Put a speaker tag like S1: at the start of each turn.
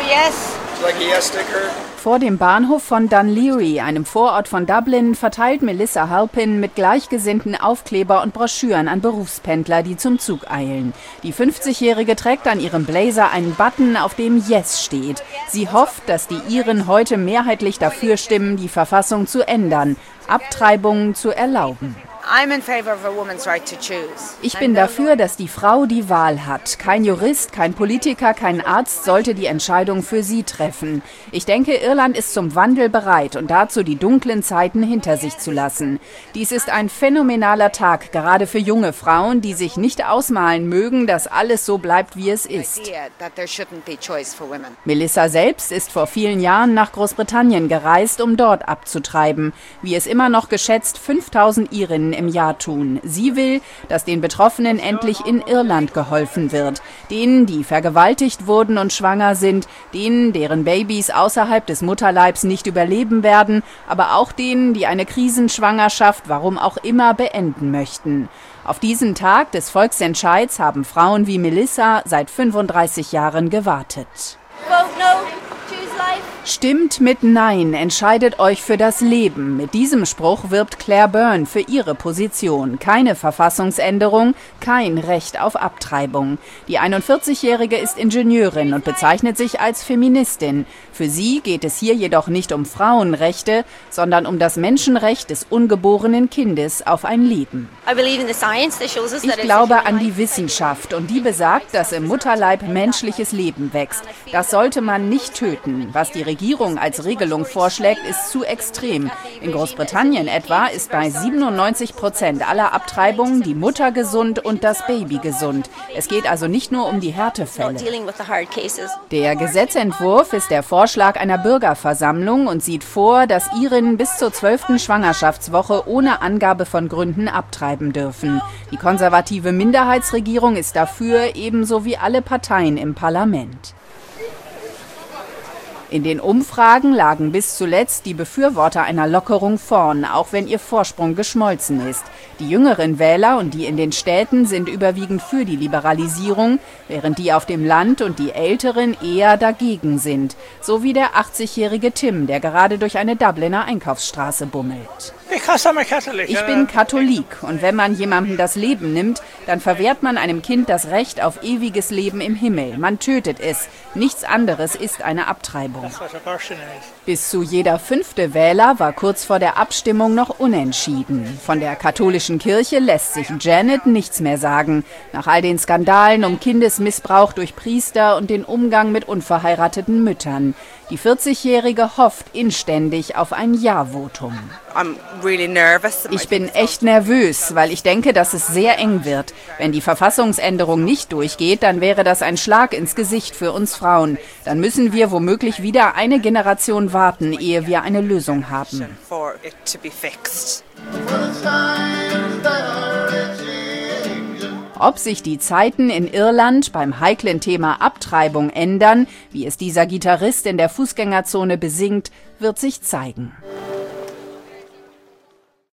S1: yes.
S2: Like a yes sticker.
S3: Vor dem Bahnhof von Dunleary, einem Vorort von Dublin, verteilt Melissa Halpin mit Gleichgesinnten Aufkleber und Broschüren an Berufspendler, die zum Zug eilen. Die 50-Jährige trägt an ihrem Blazer einen Button, auf dem Yes steht. Sie hofft, dass die Iren heute mehrheitlich dafür stimmen, die Verfassung zu ändern, Abtreibungen zu erlauben. Ich bin dafür, dass die Frau die Wahl hat. Kein Jurist, kein Politiker, kein Arzt sollte die Entscheidung für sie treffen. Ich denke, Irland ist zum Wandel bereit und dazu, die dunklen Zeiten hinter sich zu lassen. Dies ist ein phänomenaler Tag, gerade für junge Frauen, die sich nicht ausmalen mögen, dass alles so bleibt, wie es ist. Melissa selbst ist vor vielen Jahren nach Großbritannien gereist, um dort abzutreiben. Wie es immer noch geschätzt 5000 Irinnen im Jahr tun. Sie will, dass den Betroffenen endlich in Irland geholfen wird. Denen, die vergewaltigt wurden und schwanger sind, denen, deren Babys außerhalb des Mutterleibs nicht überleben werden, aber auch denen, die eine Krisenschwangerschaft, warum auch immer, beenden möchten. Auf diesen Tag des Volksentscheids haben Frauen wie Melissa seit 35 Jahren gewartet.
S1: Vote no, choose life.
S3: Stimmt mit Nein, entscheidet euch für das Leben. Mit diesem Spruch wirbt Claire Byrne für ihre Position. Keine Verfassungsänderung, kein Recht auf Abtreibung. Die 41-Jährige ist Ingenieurin und bezeichnet sich als Feministin. Für sie geht es hier jedoch nicht um Frauenrechte, sondern um das Menschenrecht des ungeborenen Kindes auf ein Leben. Ich glaube an die Wissenschaft und die besagt, dass im Mutterleib menschliches Leben wächst. Das sollte man nicht töten. Was die Regierung als Regelung vorschlägt, ist zu extrem. In Großbritannien etwa ist bei 97% aller Abtreibungen die Mutter gesund und das Baby gesund. Es geht also nicht nur um die Härtefälle. Der Gesetzentwurf ist der Vorschlag einer Bürgerversammlung und sieht vor, dass Irinnen bis zur 12. Schwangerschaftswoche ohne Angabe von Gründen abtreiben dürfen. Die konservative Minderheitsregierung ist dafür, ebenso wie alle Parteien im Parlament. In den Umfragen lagen bis zuletzt die Befürworter einer Lockerung vorn, auch wenn ihr Vorsprung geschmolzen ist. Die jüngeren Wähler und die in den Städten sind überwiegend für die Liberalisierung, während die auf dem Land und die Älteren eher dagegen sind. So wie der 80-jährige Tim, der gerade durch eine Dubliner Einkaufsstraße bummelt. Ich bin Katholik und wenn man jemandem das Leben nimmt, dann verwehrt man einem Kind das Recht auf ewiges Leben im Himmel. Man tötet es. Nichts anderes ist eine Abtreibung. Bis zu jeder 5. Wähler war kurz vor der Abstimmung noch unentschieden. Von der katholischen Kirche lässt sich Janet nichts mehr sagen. Nach all den Skandalen um Kindesmissbrauch durch Priester und den Umgang mit unverheirateten Müttern. Die 40-Jährige hofft inständig auf ein Ja-Votum. Ich bin echt nervös, weil ich denke, dass es sehr eng wird. Wenn die Verfassungsänderung nicht durchgeht, dann wäre das ein Schlag ins Gesicht für uns Frauen. Dann müssen wir womöglich wieder eine Generation warten, ehe wir eine Lösung haben. Ob sich die Zeiten in Irland beim heiklen Thema Abtreibung ändern, wie es dieser Gitarrist in der Fußgängerzone besingt, wird sich zeigen.